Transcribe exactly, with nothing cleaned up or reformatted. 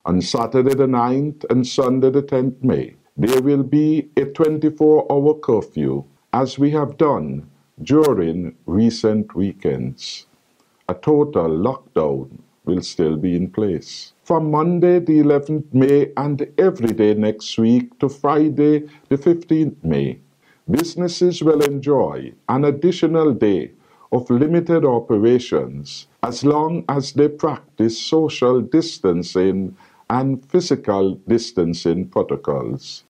On Saturday the ninth and Sunday the tenth May, there will be a twenty-four hour curfew, as we have done during recent weekends. A total lockdown will still be in place. From Monday the eleventh May and every day next week to Friday the fifteenth May, businesses will enjoy an additional day of limited operations as long as they practice social distancing and physical distancing protocols.